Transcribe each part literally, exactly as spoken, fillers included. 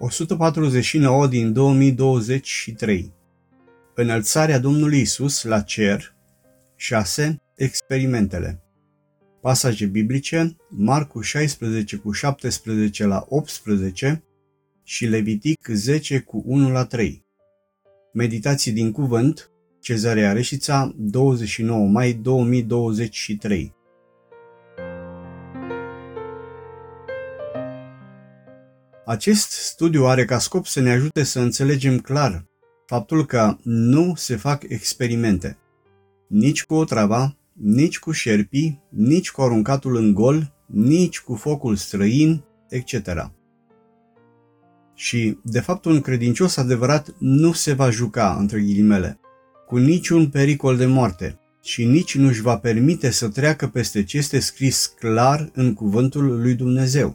o sută patruzeci și nouă din două mii douăzeci și trei. Înălțarea Domnului Isus la cer. șase. Experimentele. Pasaje biblice: Marcu șaisprezece cu șaptesprezece la optsprezece și Levitic zece cu unu la trei. Meditații din cuvânt: Cezarea Reșița, douăzeci și nouă mai două mii douăzeci și trei. Acest studiu are ca scop să ne ajute să înțelegem clar faptul că nu se fac experimente, nici cu otrava, nici cu șerpii, nici cu aruncatul în gol, nici cu focul străin, et cetera. Și, de fapt, un credincios adevărat nu se va juca, între ghilimele, cu niciun pericol de moarte și nici nu își va permite să treacă peste ce este scris clar în cuvântul lui Dumnezeu.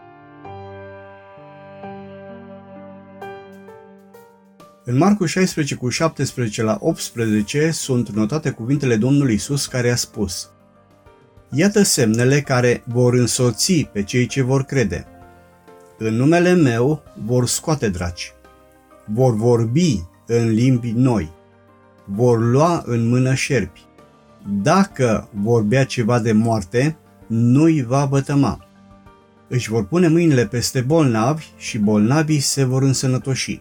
În Marcu șaisprezece cu șaptesprezece la optsprezece sunt notate cuvintele Domnului Isus care a spus: Iată semnele care vor însoți pe cei ce vor crede. În numele meu vor scoate draci, vor vorbi în limbi noi, vor lua în mână șerpi. Dacă vor bea ceva de moarte, nu-i va vătăma. Își vor pune mâinile peste bolnavi și bolnavii se vor însănătoși.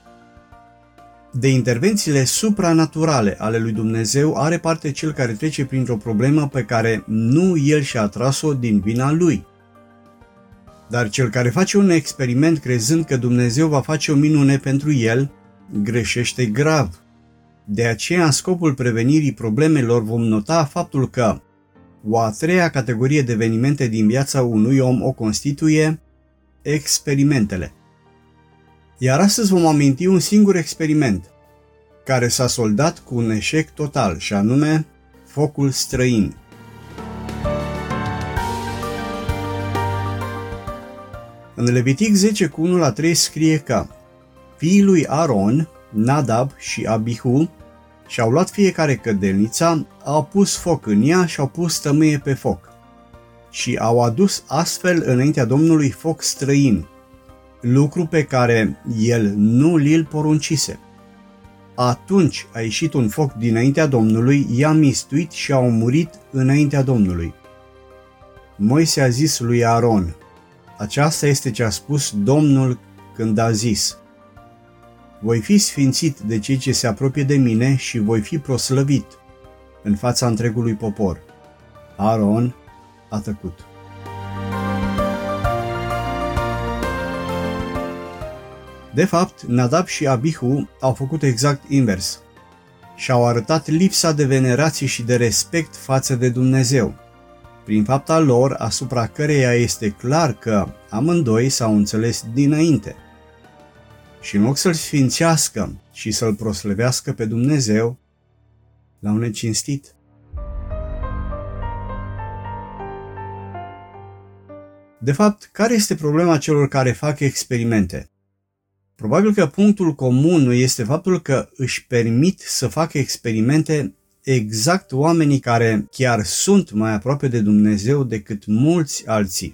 De intervențiile supranaturale ale lui Dumnezeu are parte cel care trece printr-o problemă pe care nu el și-a atras-o din vina lui. Dar cel care face un experiment crezând că Dumnezeu va face o minune pentru el, greșește grav. De aceea, în scopul prevenirii problemelor, vom nota faptul că o a treia categorie de evenimente din viața unui om o constituie experimentele. Iar astăzi vom aminti un singur experiment, care s-a soldat cu un eșec total, și anume focul străin. În Levitic zece cu unu la trei scrie că fiii lui Aron, Nadab și Abihu, și-au luat fiecare cădelnița, au pus foc în ea și au pus tămâie pe foc și au adus astfel înaintea Domnului foc străin, lucru pe care el nu li-l poruncise. Atunci a ieșit un foc dinaintea Domnului, i-a mistuit și au murit înaintea Domnului. Moise a zis lui Aron: Aceasta este ce a spus Domnul când a zis: Voi fi sfințit de cei ce se apropie de mine și voi fi proslăvit în fața întregului popor. Aron a tăcut. De fapt, Nadab și Abihu au făcut exact invers și-au arătat lipsa de venerație și de respect față de Dumnezeu, prin fapta lor asupra căreia este clar că amândoi s-au înțeles dinainte. Și în loc să-L sfințească și să-L proslăvească pe Dumnezeu, l-au necinstit. De fapt, care este problema celor care fac experimente? Probabil că punctul comun este faptul că își permit să facă experimente exact oamenii care chiar sunt mai aproape de Dumnezeu decât mulți alții.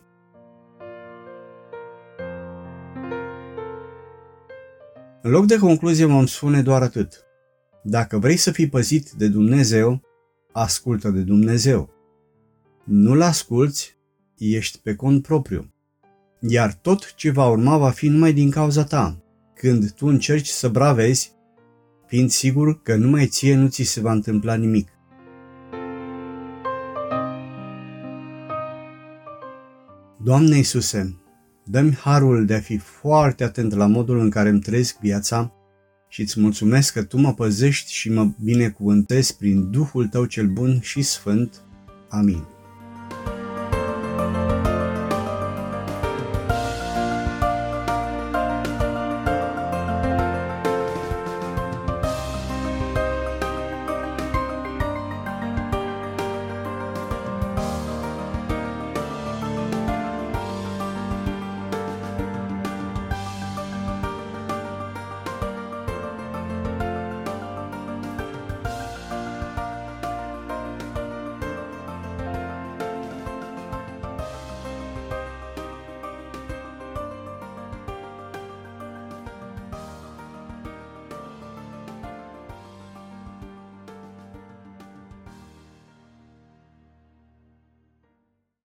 În loc de concluzie vom spune doar atât: dacă vrei să fii păzit de Dumnezeu, ascultă de Dumnezeu. Nu-L asculți, ești pe cont propriu. Iar tot ce va urma va fi numai din cauza ta, când tu încerci să bravezi, fiind sigur că numai ție nu ți se va întâmpla nimic. Doamne Iisuse, dă-mi harul de a fi foarte atent la modul în care îmi trăiesc viața și îți mulțumesc că Tu mă păzești și mă binecuvântezi prin Duhul Tău cel bun și sfânt. Amin.